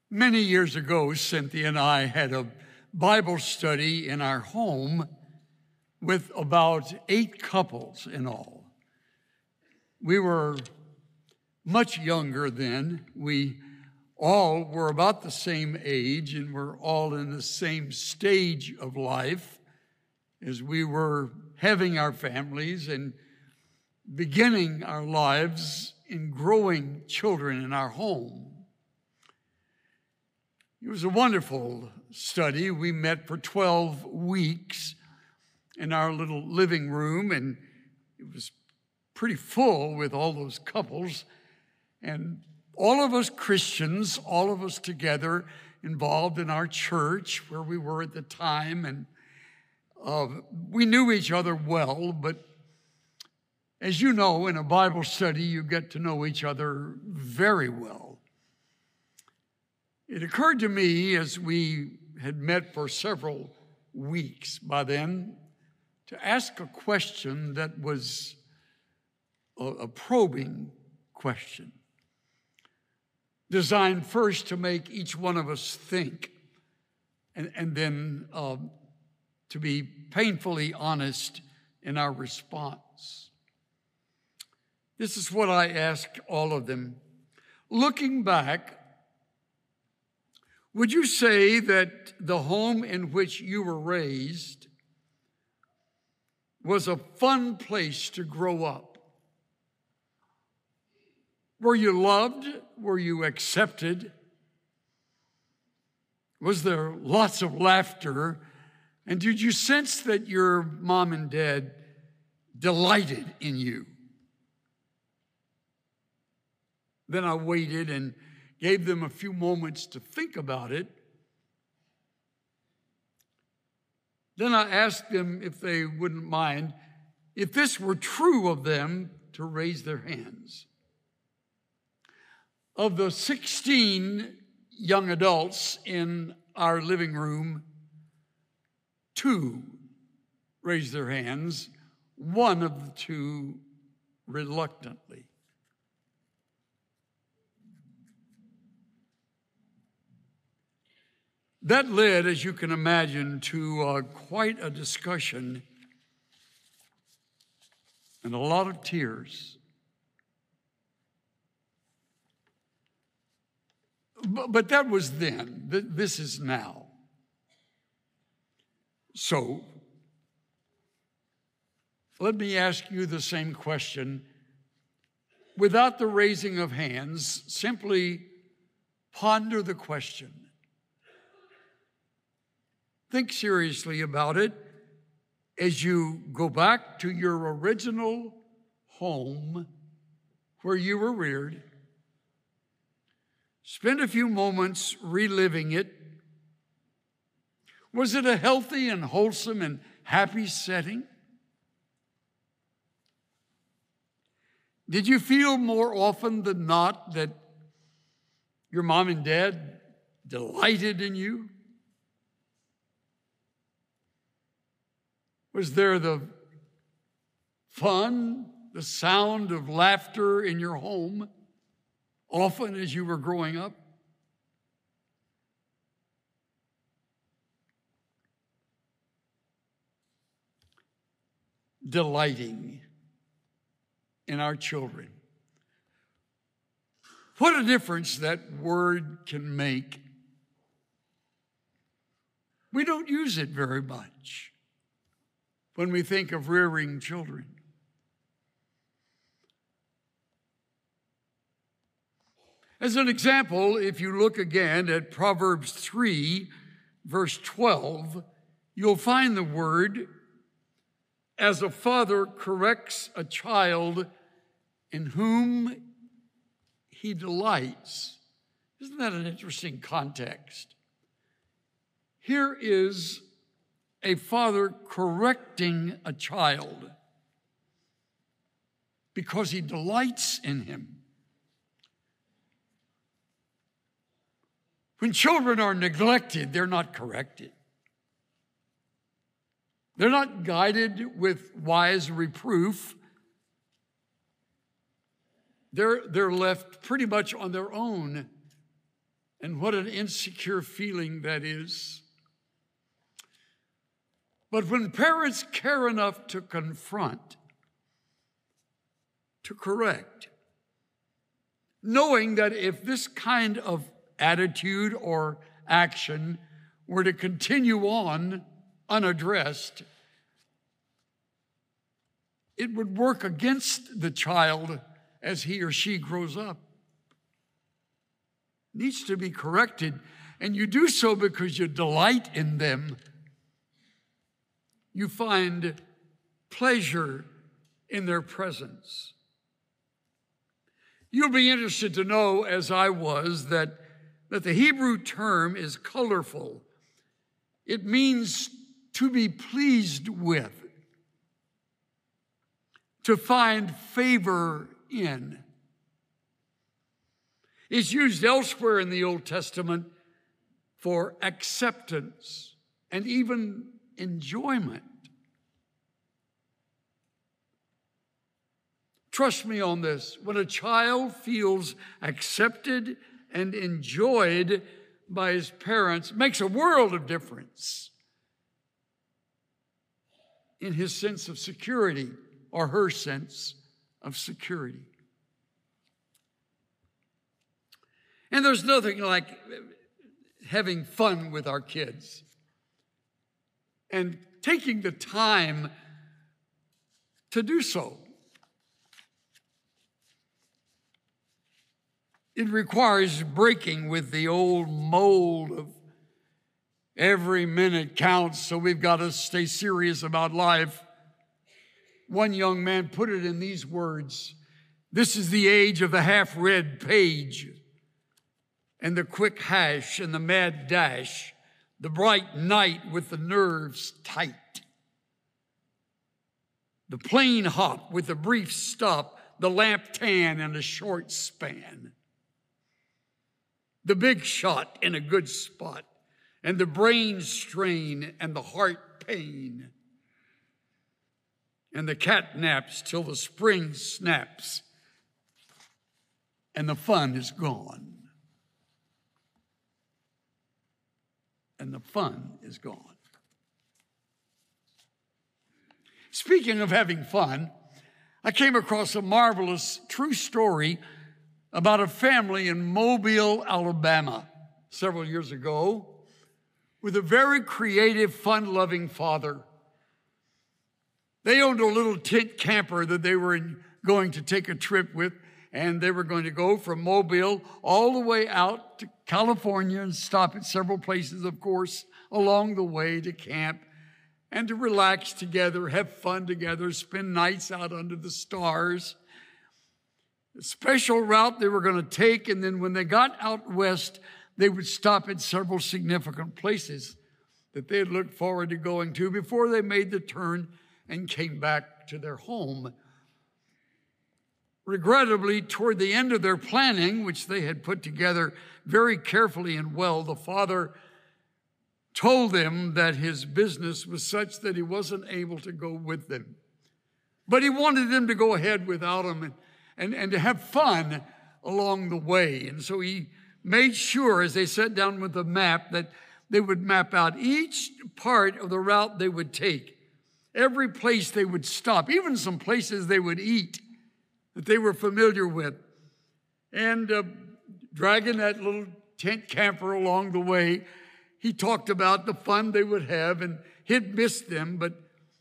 Many years ago, Cynthia and I had a Bible study in our home with about 8 couples in all. We were much younger then. We all were about the same age and were all in the same stage of life as we were having our families and beginning our lives in growing children in our home. It was a wonderful study. We met for 12 weeks in our little living room, and it was pretty full with all those couples. And all of us Christians, all of us together, involved in our church where we were at the time. And we knew each other well, but as you know, in a Bible study, you get to know each other very well. It occurred to me as we had met for several weeks by then to ask a question that was a probing question, designed first to make each one of us think and then to be painfully honest in our response. This is what I asked all of them. Looking back, would you say that the home in which you were raised was a fun place to grow up? Were you loved? Were you accepted? Was there lots of laughter? And did you sense that your mom and dad delighted in you? Then I waited and gave them a few moments to think about it. Then I asked them if they wouldn't mind, if this were true of them, to raise their hands. Of the 16 young adults in our living room, 2 raised their hands, one of the 2 reluctantly. That led, as you can imagine, to quite a discussion and a lot of tears. But that was then. This is now. So, let me ask you the same question. Without the raising of hands, simply ponder the question. Think seriously about it as you go back to your original home where you were reared. Spend a few moments reliving it. Was it a healthy and wholesome and happy setting? Did you feel more often than not that your mom and dad delighted in you? Was there the fun, the sound of laughter in your home often as you were growing up? Delighting in our children. What a difference that word can make. We don't use it very much when we think of rearing children. As an example, if you look again at Proverbs 3, verse 12, you'll find the word, as a father corrects a child in whom he delights. Isn't that an interesting context? Here is a father correcting a child because he delights in him. When children are neglected, they're not corrected. They're not guided with wise reproof. They're left pretty much on their own And what an insecure feeling that is. But when parents care enough to confront, to correct, knowing that if this kind of attitude or action were to continue on unaddressed, it would work against the child as he or she grows up. It needs to be corrected, and you do so because you delight in them. You find pleasure in their presence. You'll be interested to know, as I was, that the Hebrew term is colorful. It means to be pleased with, to find favor in. It's used elsewhere in the Old Testament for acceptance and even enjoyment. Trust me on this. When a child feels accepted and enjoyed by his parents, it makes a world of difference in his sense of security or her sense of security. And there's nothing like having fun with our kids and taking the time to do so. It requires breaking with the old mold of every minute counts, so we've got to stay serious about life. One young man put it in these words: "This is the age of the half-read page and the quick hash and the mad dash, the bright night with the nerves tight, the plain hop with a brief stop, the lamp tan and a short span, the big shot in a good spot, and the brain strain and the heart pain, and the cat naps till the spring snaps and the fun is gone." And the fun is gone. Speaking of having fun, I came across a marvelous true story about a family in Mobile, Alabama, several years ago, with a very creative, fun-loving father. They owned a little tent camper that they were going to take a trip with, and they were going to go from Mobile all the way out to California and stop at several places, of course, along the way to camp and to relax together, have fun together, spend nights out under the stars. A special route they were going to take, and then when they got out west, they would stop at several significant places that they had looked forward to going to before they made the turn and came back to their home. Regrettably, toward the end of their planning, which they had put together very carefully and well, the father told them that his business was such that he wasn't able to go with them. But he wanted them to go ahead without him and to have fun along the way. And so he made sure, as they sat down with the map, that they would map out each part of the route they would take, every place they would stop, even some places they would eat that they were familiar with, and dragging that little tent camper along the way. He talked about the fun they would have, and he'd missed them, but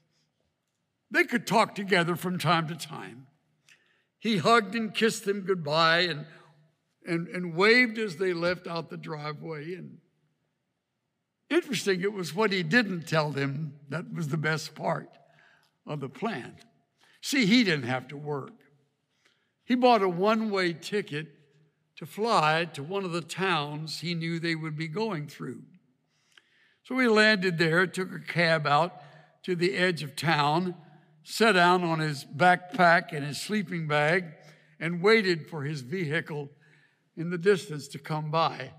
they could talk together from time to time. He hugged and kissed them goodbye and waved as they left out the driveway. And interesting, it was what he didn't tell them that was the best part of the plan. See, he didn't have to work. He bought a one-way ticket to fly to one of the towns he knew they would be going through. So he landed there, took a cab out to the edge of town, sat down on his backpack and his sleeping bag, and waited for his vehicle in the distance to come by.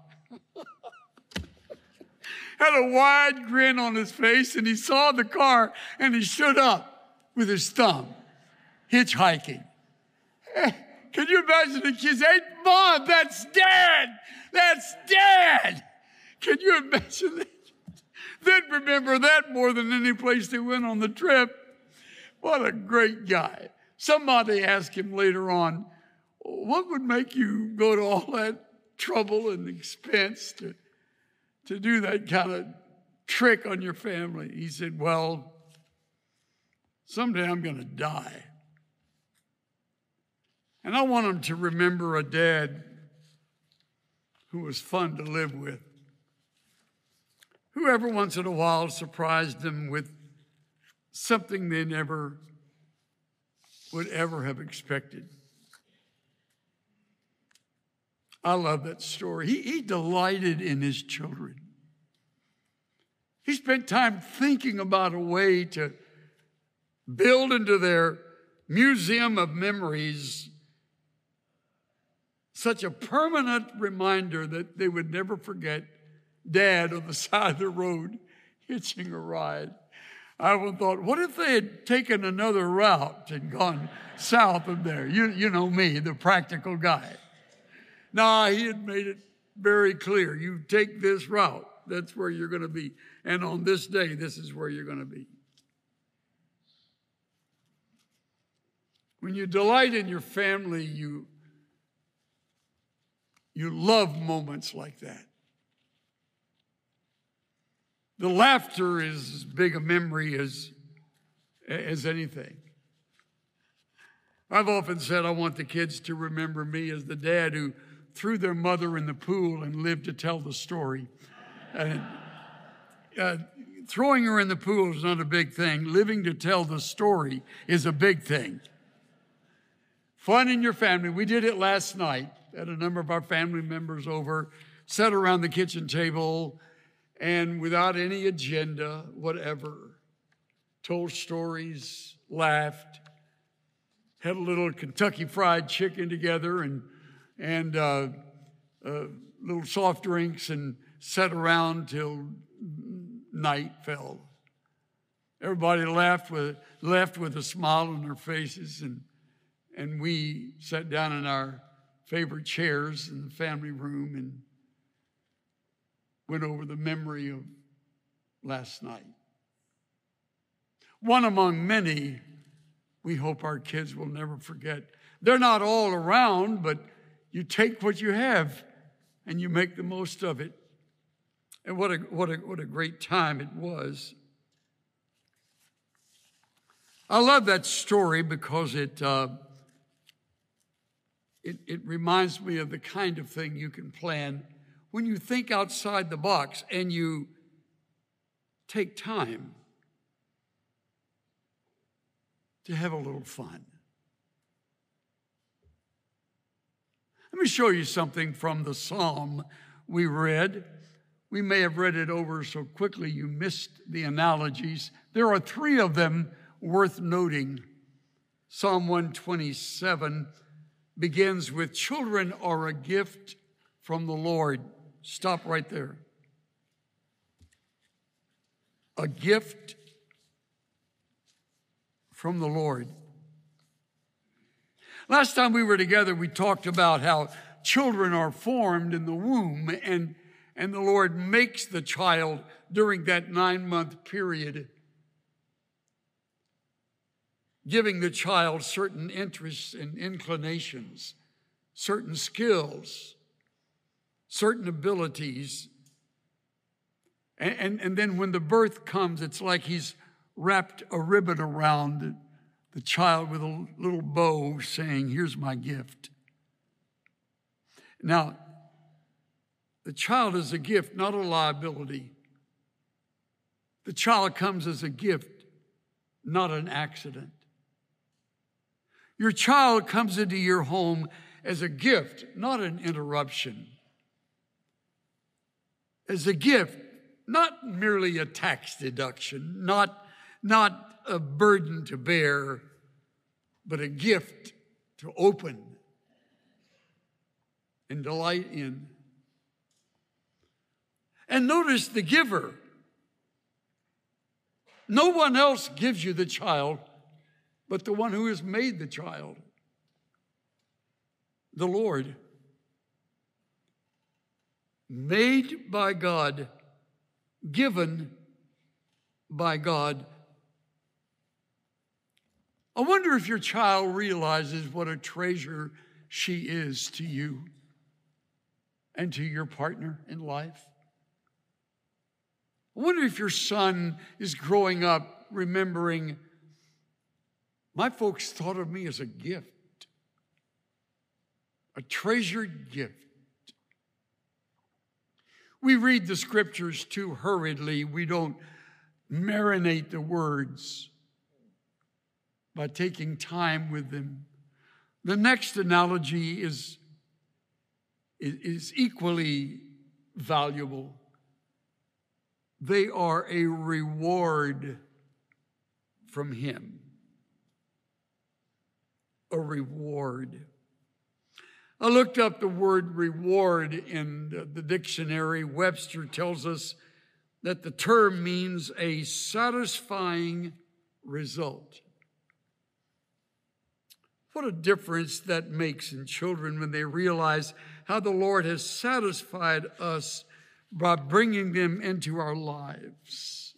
Had a wide grin on his face, and he saw the car, and he stood up with his thumb, hitchhiking. Can you imagine imagine the kids, hey, Mom, that's Dad. That's Dad. Can you imagine that? They'd remember that more than any place they went on the trip. What a great guy. Somebody asked him later on, what would make you go to all that trouble and expense to do that kind of trick on your family? He said, well, someday I'm going to die. And I want them to remember a dad who was fun to live with, who every once in a while surprised them with something they never would ever have expected. I love that story. He delighted in his children. He spent time thinking about a way to build into their museum of memories such a permanent reminder that they would never forget Dad on the side of the road hitching a ride. I thought, what if they had taken another route and gone south of there? You know me, the practical guy. No, he had made it very clear. You take this route, that's where you're going to be. And on this day, this is where you're going to be. When you delight in your family, you love moments like that. The laughter is as big a memory as anything. I've often said I want the kids to remember me as the dad who threw their mother in the pool and lived to tell the story. Throwing her in the pool is not a big thing. Living to tell the story is a big thing. Fun in your family. We did it last night. Had a number of our family members over, sat around the kitchen table, and without any agenda, whatever, told stories, laughed, had a little Kentucky Fried Chicken together and little soft drinks, and sat around till night fell. Everybody left with a smile on their faces, and we sat down in our favorite chairs in the family room and went over the memory of last night. One among many we hope our kids will never forget. They're not all around, but you take what you have and you make the most of it. And what a great time it was. I love that story because it reminds me of the kind of thing you can plan when you think outside the box and you take time to have a little fun. Let me show you something from the psalm we read. We may have read it over so quickly you missed the analogies. There are 3 of them worth noting. Psalm 127 begins with, children are a gift from the Lord. Stop right there. A gift from the Lord. Last time we were together, we talked about how children are formed in the womb, and the Lord makes the child during that 9-month period, giving the child certain interests and inclinations, certain skills, certain abilities. And then when the birth comes, it's like he's wrapped a ribbon around the child with a little bow saying, here's my gift. Now, the child is a gift, not a liability. The child comes as a gift, not an accident. Your child comes into your home as a gift, not an interruption. As a gift, not merely a tax deduction, not a burden to bear, but a gift to open and delight in. And notice the giver. No one else gives you the child but the one who has made the child. the Lord, made by God, given by God. I wonder if your child realizes what a treasure she is to you and to your partner in life. I wonder if your son is growing up remembering, my folks thought of me as a gift, a treasured gift. We read the scriptures too hurriedly. We don't marinate the words by taking time with them. The next analogy is equally valuable. They are a reward from Him. A reward. I looked up the word reward in the dictionary. Webster tells us that the term means a satisfying result. What a difference that makes in children when they realize how the Lord has satisfied us by bringing them into our lives.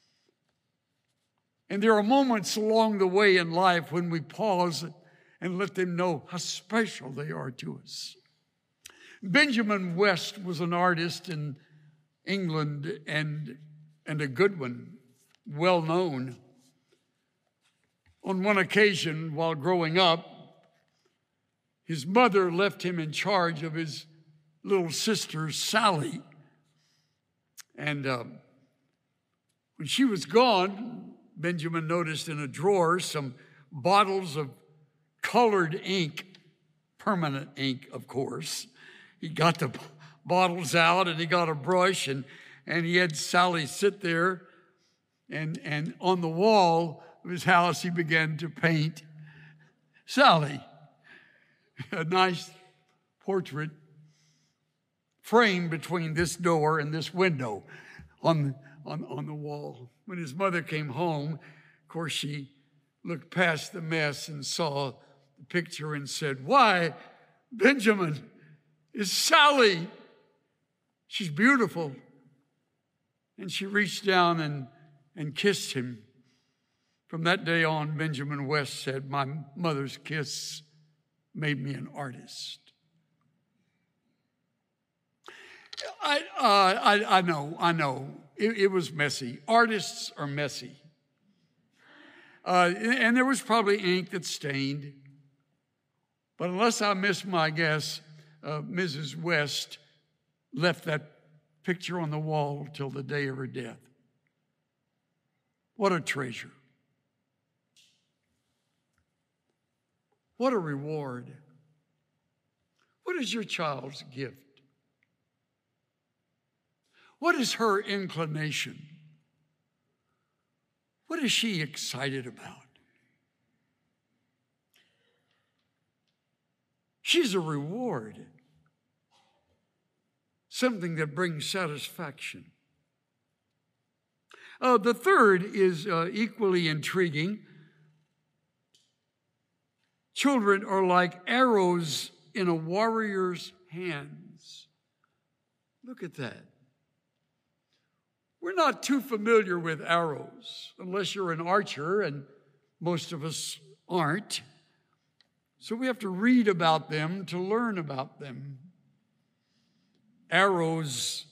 And there are moments along the way in life when we pause and let them know how special they are to us. Benjamin West was an artist in England and a good one, well known. On one occasion, while growing up, his mother left him in charge of his little sister, Sally. And when she was gone, Benjamin noticed in a drawer some bottles of colored ink, permanent ink, of course. He got the bottles out and he got a brush and he had Sally sit there and on the wall of his house he began to paint Sally, a nice portrait framed between this door and this window on the wall. When his mother came home, of course, she looked past the mess and saw the picture and said, "Why, Benjamin, is Sally. She's beautiful." And she reached down and kissed him. From that day on, Benjamin West said, "My mother's kiss made me an artist." I know. It was messy. Artists are messy. And there was probably ink that stained. But unless I miss my guess, Mrs. West left that picture on the wall till the day of her death. What a treasure. What a reward. What is your child's gift? What is her inclination? What is she excited about? She's a reward, something that brings satisfaction. The third is equally intriguing. Children are like arrows in a warrior's hands. Look at that. We're not too familiar with arrows, unless you're an archer, and most of us aren't. So we have to read about them to learn about them. Arrows,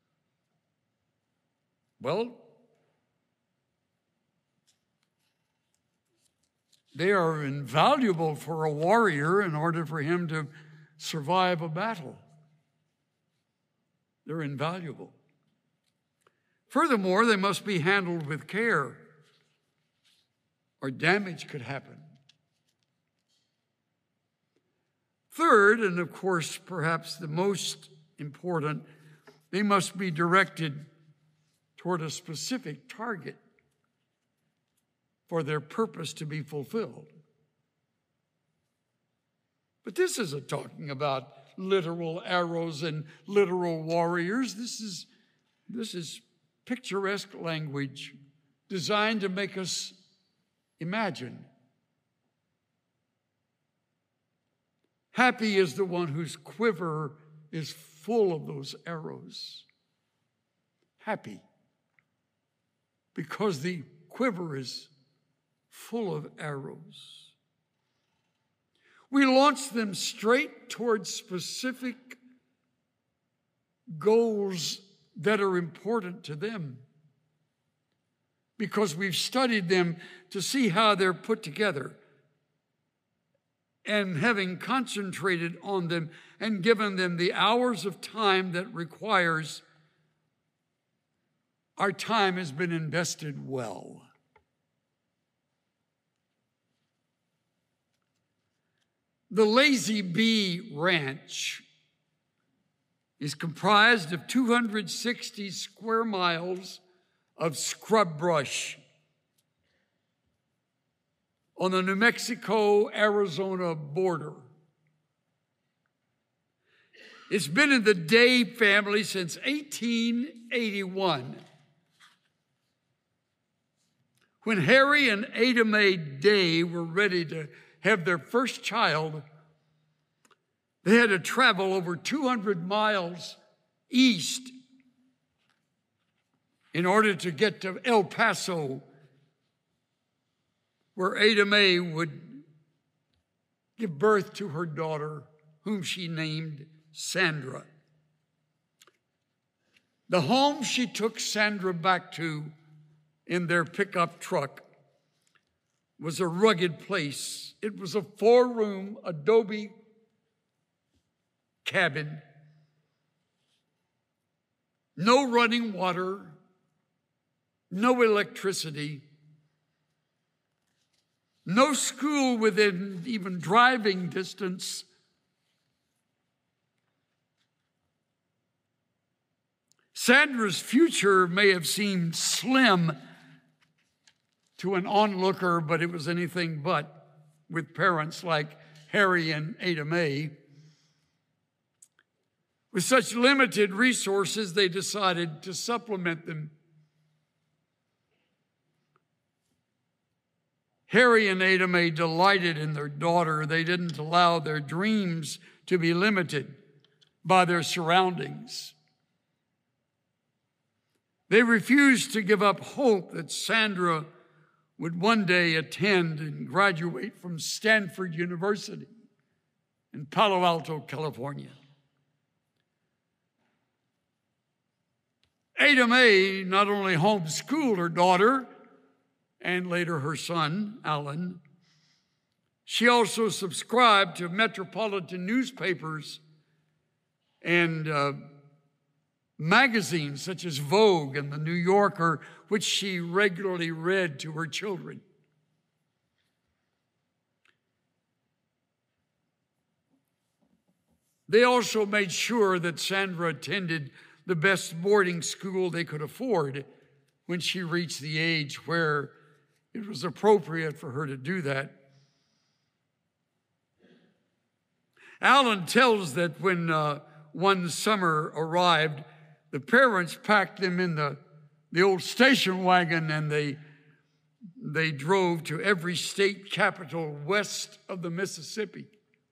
well, they are invaluable for a warrior in order for him to survive a battle. They're invaluable. Furthermore, they must be handled with care, or damage could happen. Third, and of course, perhaps the most important, they must be directed toward a specific target for their purpose to be fulfilled. But this isn't talking about literal arrows and literal warriors. This is picturesque language designed to make us imagine Happy is the one whose quiver is full of those arrows. Happy, because the quiver is full of arrows. We launch them straight towards specific goals that are important to them, because we've studied them to see how they're put together. And having concentrated on them and given them the hours of time that requires, our time has been invested well. The Lazy Bee Ranch is comprised of 260 square miles of scrub brush on the New Mexico-Arizona border. It's been in the Day family since 1881, when Harry and Ada Mae Day were ready to have their first child. They had to travel over 200 miles east in order to get to El Paso, where Ada Mae would give birth to her daughter, whom she named Sandra. The home she took Sandra back to in their pickup truck was a rugged place. It was a 4-room adobe cabin, no running water, no electricity, no school within even driving distance. Sandra's future may have seemed slim to an onlooker, but it was anything but with parents like Harry and Ada Mae. With such limited resources, they decided to supplement them. Harry and Ada Mae delighted in their daughter. They didn't allow their dreams to be limited by their surroundings. They refused to give up hope that Sandra would one day attend and graduate from Stanford University in Palo Alto, California. Ada Mae not only homeschooled her daughter and later her son, Alan, she also subscribed to metropolitan newspapers and magazines such as Vogue and The New Yorker, which she regularly read to her children. They also made sure that Sandra attended the best boarding school they could afford when she reached the age where it was appropriate for her to do that. Alan tells that when one summer arrived, the parents packed them in the old station wagon and they drove to every state capital west of the Mississippi.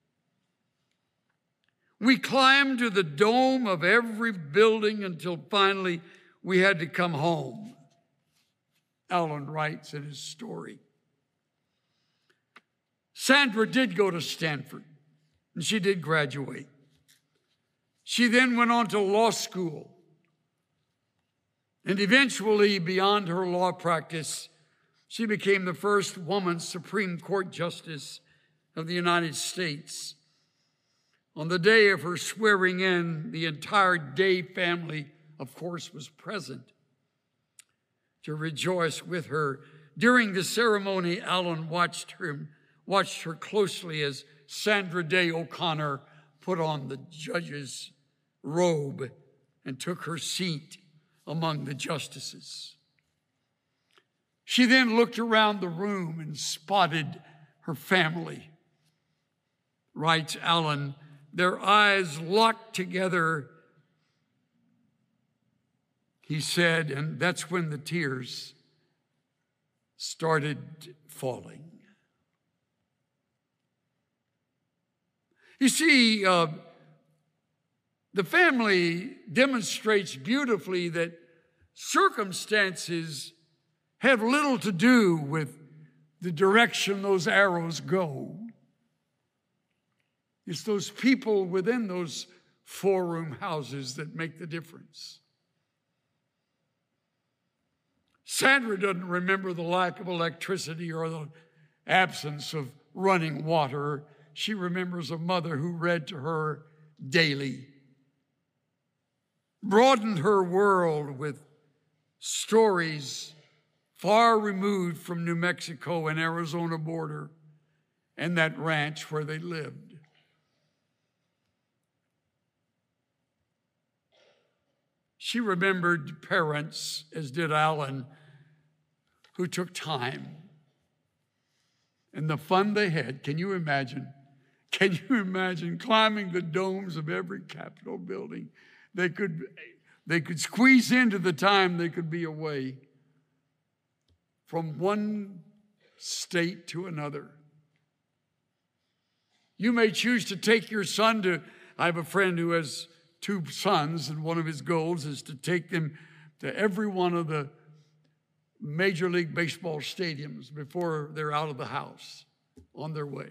We climbed to the dome of every building until finally we had to come home, Alan writes in his story. Sandra did go to Stanford, and she did graduate. She then went on to law school, and eventually, beyond her law practice, she became the first woman Supreme Court Justice of the United States. On the day of her swearing in, the entire Day family, of course, was present to rejoice with her. During the ceremony, Alan watched her closely as Sandra Day O'Connor put on the judge's robe and took her seat among the justices. She then looked around the room and spotted her family. Writes Alan, their eyes locked together, he said, and that's when the tears started falling. You see, the family demonstrates beautifully that circumstances have little to do with the direction those arrows go. It's those people within those four-room houses that make the difference. Sandra doesn't remember the lack of electricity or the absence of running water. She remembers a mother who read to her daily, broadened her world with stories far removed from New Mexico and Arizona border and that ranch where they lived. She remembered parents, as did Alan, who took time. And the fun they had, can you imagine? Can you imagine climbing the domes of every Capitol building? They could squeeze into the time they could be away from one state to another. You may choose to take your son to, I have a friend who has 2 sons, and one of his goals is to take them to every one of the Major League Baseball stadiums before they're out of the house on their way.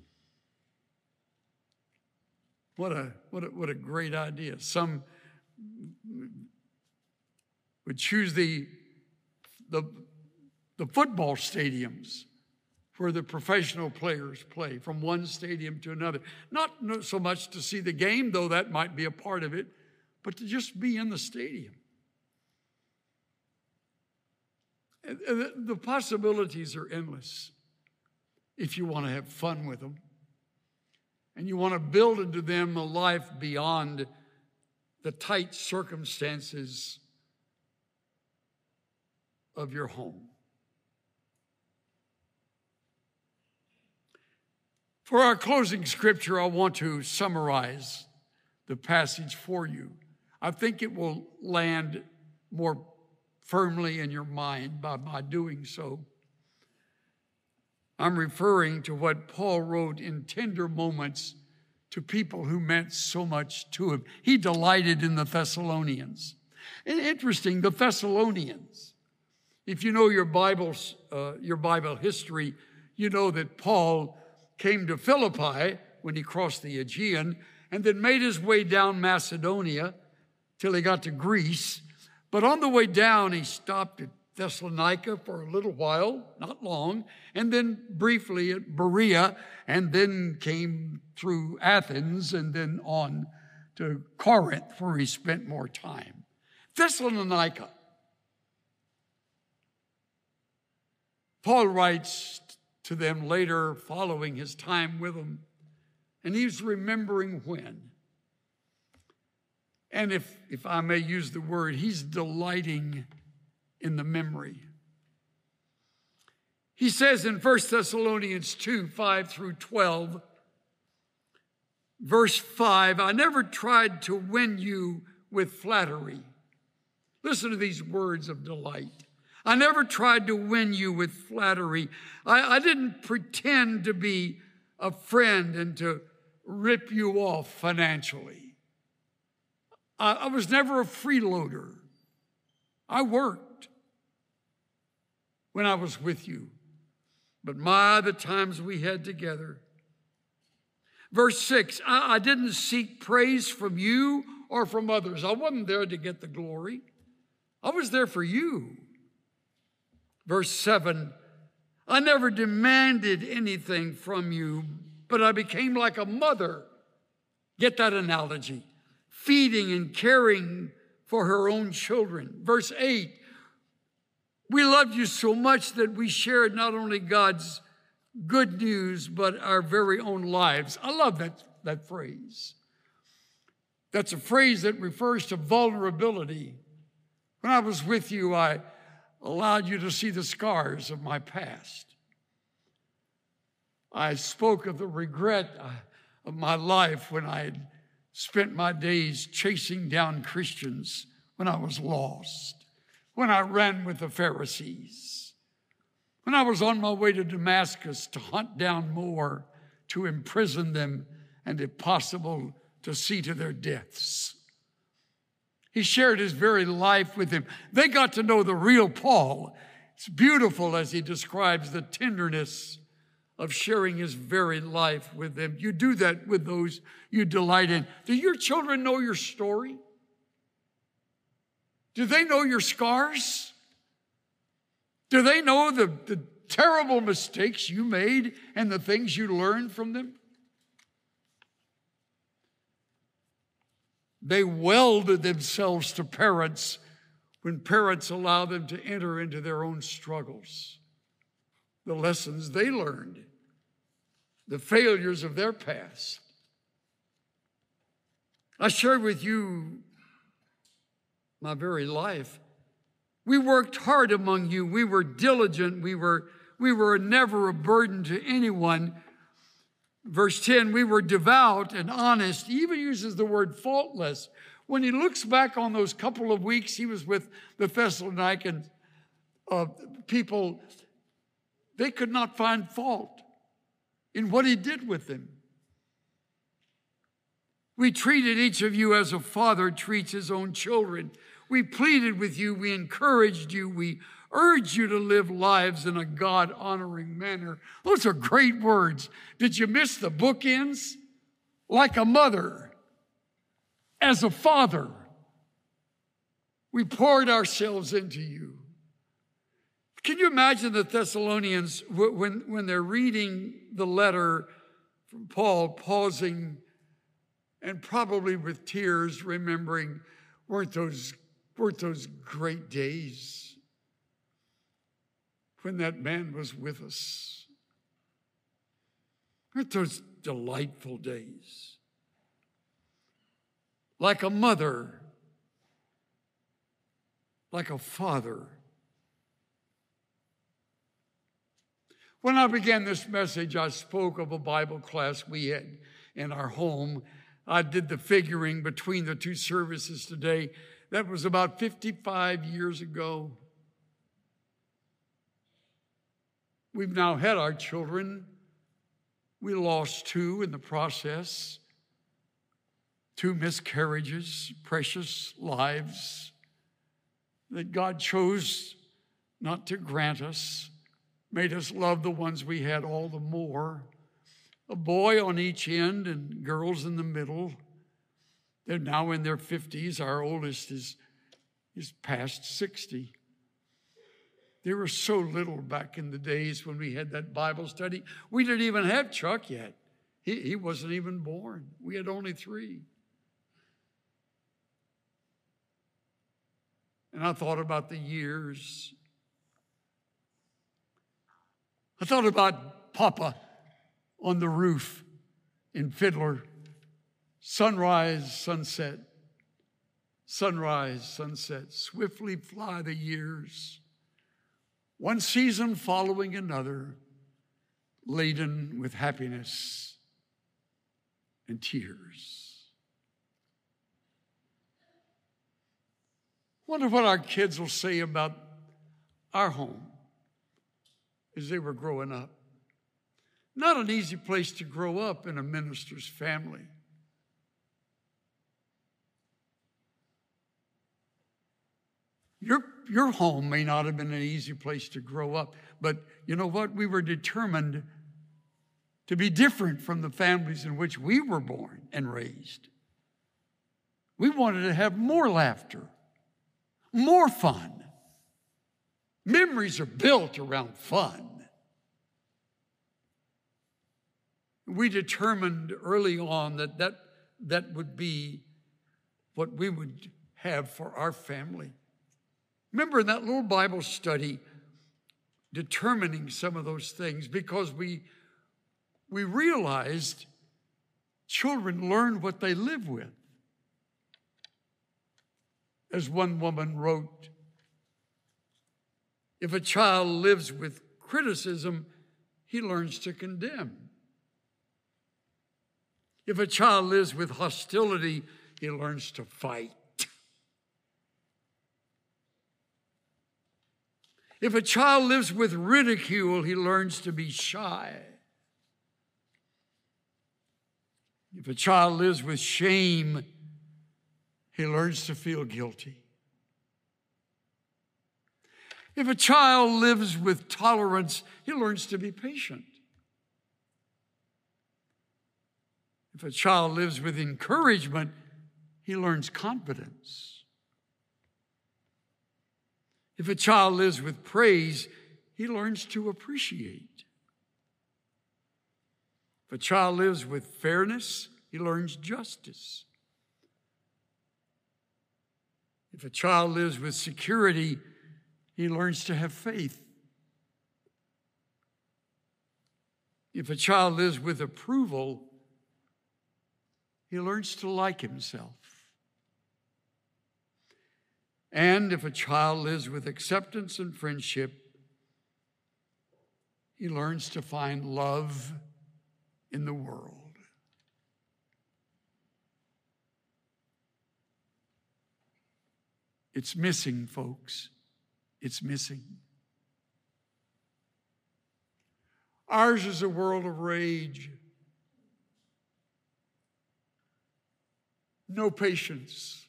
What a great idea. Some would choose the football stadiums where the professional players play, from one stadium to another. Not so much to see the game, though that might be a part of it, but to just be in the stadium. The possibilities are endless if you want to have fun with them. And you want to build into them a life beyond the tight circumstances of your home. For our closing scripture, I want to summarize the passage for you. I think it will land more firmly in your mind by my doing so. I'm referring to what Paul wrote in tender moments to people who meant so much to him. He delighted in the Thessalonians. And interesting, the Thessalonians, if you know your Bible history, you know that Paul came to Philippi when he crossed the Aegean and then made his way down Macedonia till he got to Greece. But on the way down, he stopped at Thessalonica for a little while, not long, and then briefly at Berea, and then came through Athens and then on to Corinth, where he spent more time. Thessalonica. Paul writes to them later, following his time with them, and he's remembering when. And if I may use the word, he's delighting in the memory. He says in 1 Thessalonians 2, 5 through 12, verse 5, I never tried to win you with flattery. Listen to these words of delight. I never tried to win you with flattery. I didn't pretend to be a friend and to rip you off financially. I was never a freeloader. I worked when I was with you. But the times we had together. Verse 6, I didn't seek praise from you or from others. I wasn't there to get the glory. I was there for you. Verse 7, I never demanded anything from you, but I became like a mother. Get that analogy. Feeding and caring for her own children. Verse 8, we loved you so much that we shared not only God's good news, but our very own lives. I love that phrase. That's a phrase that refers to vulnerability. When I was with you, I allowed you to see the scars of my past. I spoke of the regret of my life when I had spent my days chasing down Christians when I was lost, when I ran with the Pharisees, when I was on my way to Damascus to hunt down more, to imprison them and if possible, to see to their deaths. He shared his very life with them. They got to know the real Paul. It's beautiful as he describes the tenderness of sharing his very life with them. You do that with those you delight in. Do your children know your story? Do they know your scars? Do they know the terrible mistakes you made and the things you learned from them? They welded themselves to parents when parents allow them to enter into their own struggles, the lessons they learned, the failures of their past. I shared with you my very life. We worked hard among you. We were diligent. We were never a burden to anyone. Verse 10, we were devout and honest. He even uses the word faultless. When he looks back on those couple of weeks he was with the Thessalonican people, they could not find fault in what he did with them. We treated each of you as a father treats his own children. We pleaded with you. We encouraged you. We urged you to live lives in a God-honoring manner. Those are great words. Did you miss the bookends? Like a mother, as a father, we poured ourselves into you. Can you imagine the Thessalonians, when they're reading the letter from Paul, pausing and probably with tears, remembering, weren't those great days when that man was with us? Weren't those delightful days? Like a mother, like a father. When I began this message, I spoke of a Bible class we had in our home. I did the figuring between the two services today. That was about 55 years ago. We've now had our children. We lost 2 in the process. 2 miscarriages, precious lives that God chose not to grant us, made us love the ones we had all the more. A boy on each end and girls in the middle. They're now in their 50s. Our oldest is past 60. There was so little back in the days when we had that Bible study. We didn't even have Chuck yet. He wasn't even born. We had only 3. And I thought about the years. I thought about Papa on the roof in Fiddler. Sunrise, sunset. Sunrise, sunset. Swiftly fly the years. One season following another, laden with happiness and tears. Wonder what our kids will say about our home as they were growing up. Not an easy place to grow up in a minister's family. Your home may not have been an easy place to grow up, but you know what? We were determined to be different from the families in which we were born and raised. We wanted to have more laughter, more fun. Memories are built around fun. We determined early on that would be what we would have for our family. Remember in that little Bible study, determining some of those things, because we realized children learn what they live with. As one woman wrote, if a child lives with criticism, he learns to condemn. If a child lives with hostility, he learns to fight. If a child lives with ridicule, he learns to be shy. If a child lives with shame, he learns to feel guilty. If a child lives with tolerance, he learns to be patient. If a child lives with encouragement, he learns confidence. If a child lives with praise, he learns to appreciate. If a child lives with fairness, he learns justice. If a child lives with security, he learns to have faith. If a child lives with approval, he learns to like himself. And if a child lives with acceptance and friendship, he learns to find love in the world. It's missing, folks. It's missing. Ours is a world of rage. No patience.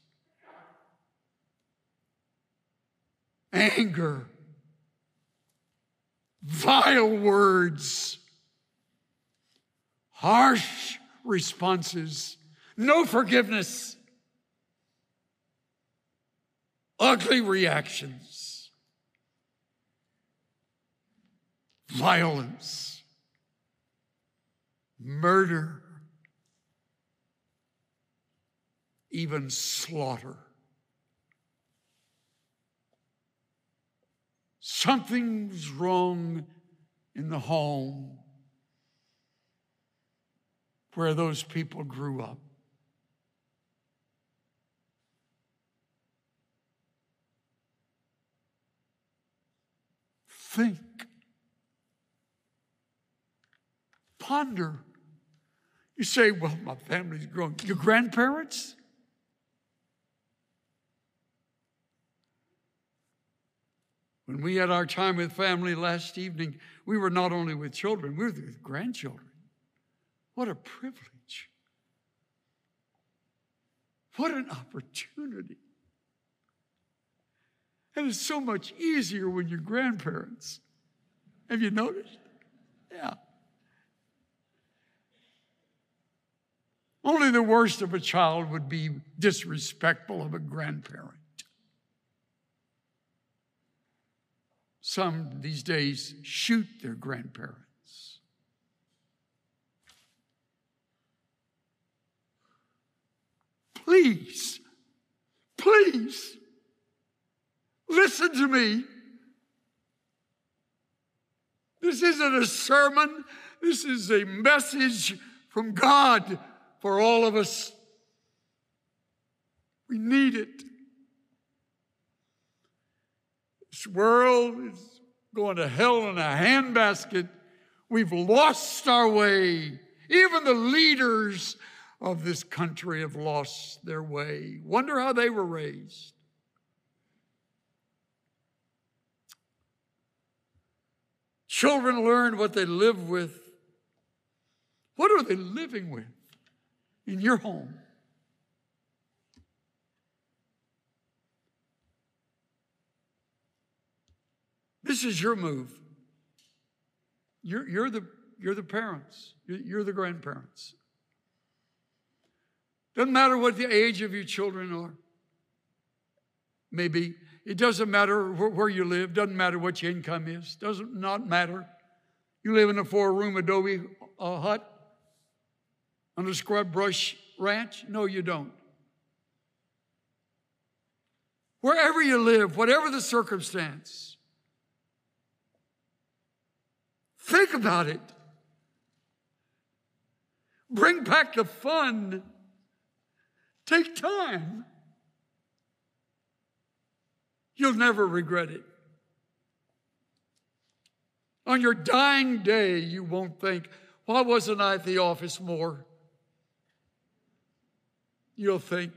Anger. Vile words. Harsh responses. No forgiveness. Ugly reactions. Violence. Murder. Even slaughter. Something's wrong in the home where those people grew up. Think. Ponder. You say, well, my family's grown. Your grandparents? When we had our time with family last evening, we were not only with children, we were with grandchildren. What a privilege. What an opportunity. And it's so much easier when you're grandparents. Have you noticed? Yeah. Only the worst of a child would be disrespectful of a grandparent. Some these days shoot their grandparents. Please, please, listen to me. This isn't a sermon. This is a message from God for all of us. We need it. This world is going to hell in a handbasket. We've lost our way. Even the leaders of this country have lost their way. Wonder how they were raised. Children learn what they live with. What are they living with in your home? This is your move. You're the parents. You're the grandparents. Doesn't matter what the age of your children are. Maybe. It doesn't matter where you live. Doesn't matter what your income is. Does not matter. You live in a 4-room adobe hut on a scrub brush ranch? No, you don't. Wherever you live, whatever the circumstance, think about it. Bring back the fun. Take time. You'll never regret it. On your dying day, you won't think, why wasn't I at the office more? You'll think,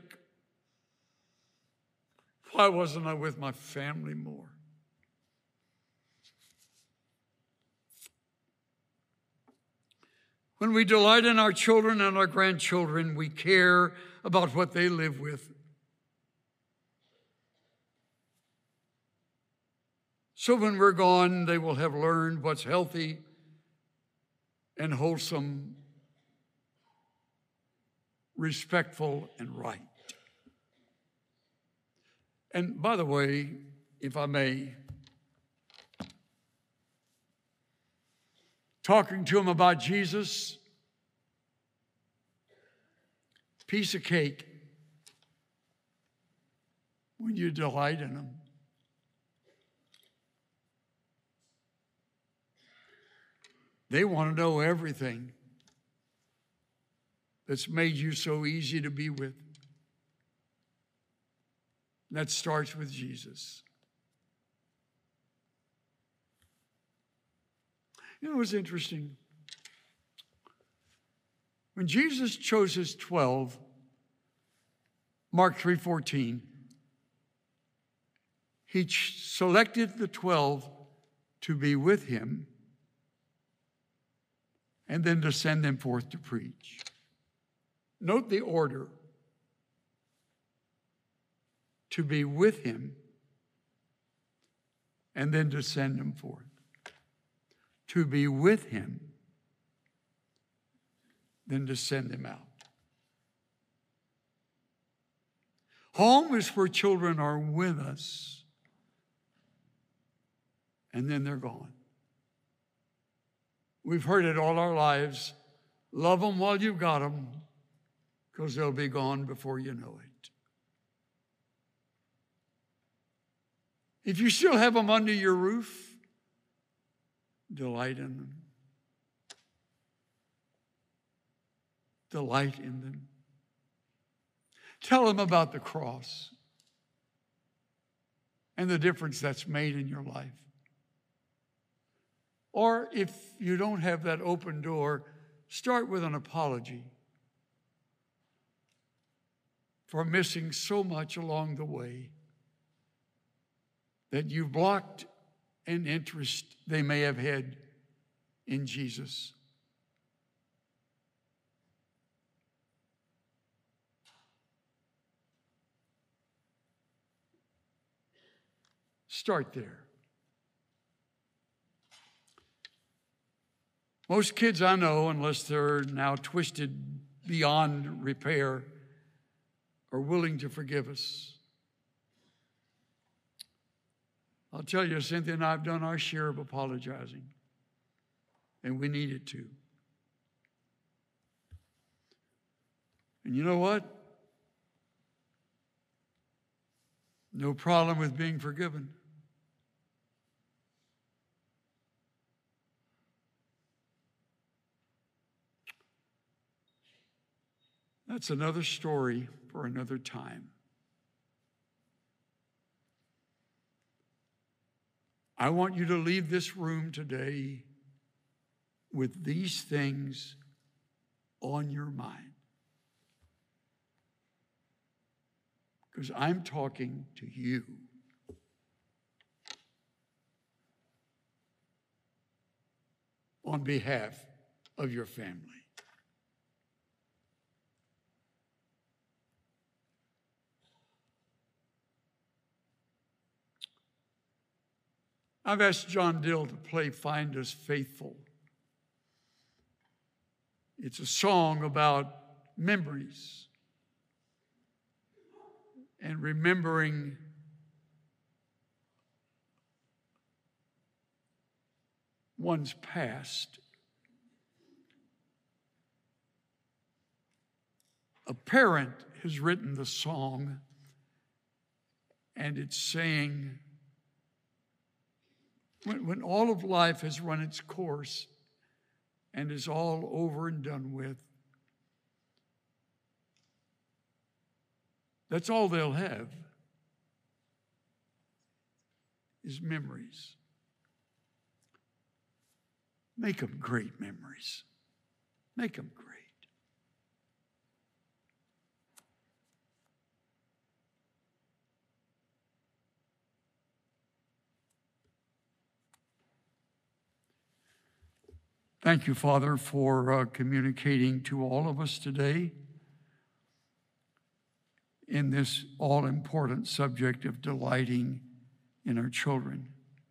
why wasn't I with my family more? When we delight in our children and our grandchildren, we care about what they live with. So when we're gone, they will have learned what's healthy and wholesome, respectful, and right. And by the way, if I may, talking to them about Jesus, piece of cake when you delight in them. They want to know everything that's made you so easy to be with. That starts with Jesus. You know what's interesting? When Jesus chose his 12, Mark 3:14, he selected the 12 to be with him and then to send them forth to preach. Note the order. To be with him and then to send them forth. To be with him, then to send him out. Home is where children are with us, and then they're gone. We've heard it all our lives. Love them while you've got them, because they'll be gone before you know it. If you still have them under your roof, delight in them. Delight in them. Tell them about the cross and the difference that's made in your life. Or if you don't have that open door, start with an apology for missing so much along the way that you've blocked an interest they may have had in Jesus. Start there. Most kids I know, unless they're now twisted beyond repair, are willing to forgive us. I'll tell you, Cynthia and I have done our share of apologizing, and we needed to. And you know what? No problem with being forgiven. That's another story for another time. I want you to leave this room today with these things on your mind. Because I'm talking to you. On behalf of your family. I've asked John Dill to play Find Us Faithful. It's a song about memories and remembering one's past. A parent has written the song, and it's saying, when all of life has run its course and is all over and done with, that's all they'll have is memories. Make them great memories. Make them great. Thank you, Father, for communicating to all of us today in this all-important subject of delighting in our children.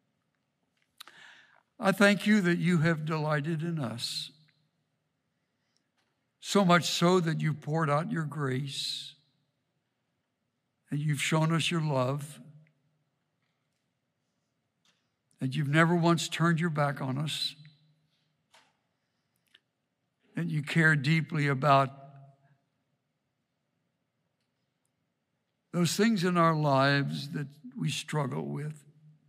I thank you that you have delighted in us, so much so that you poured out your grace and you've shown us your love, and you've never once turned your back on us, and you care deeply about those things in our lives that we struggle with.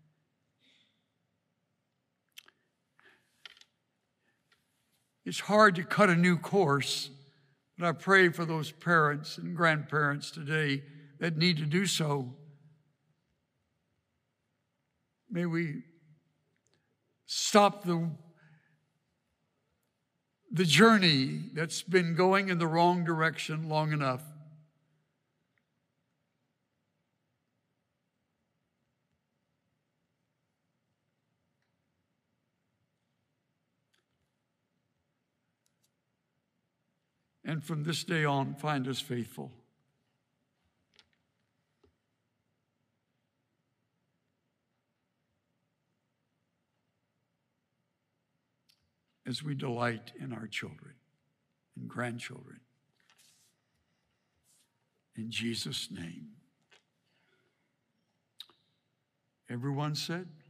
It's hard to cut a new course, but I pray for those parents and grandparents today that need to do so. May we stop the journey that's been going in the wrong direction long enough. And from this day on, find us faithful. As we delight in our children and grandchildren. In Jesus' name. Everyone said?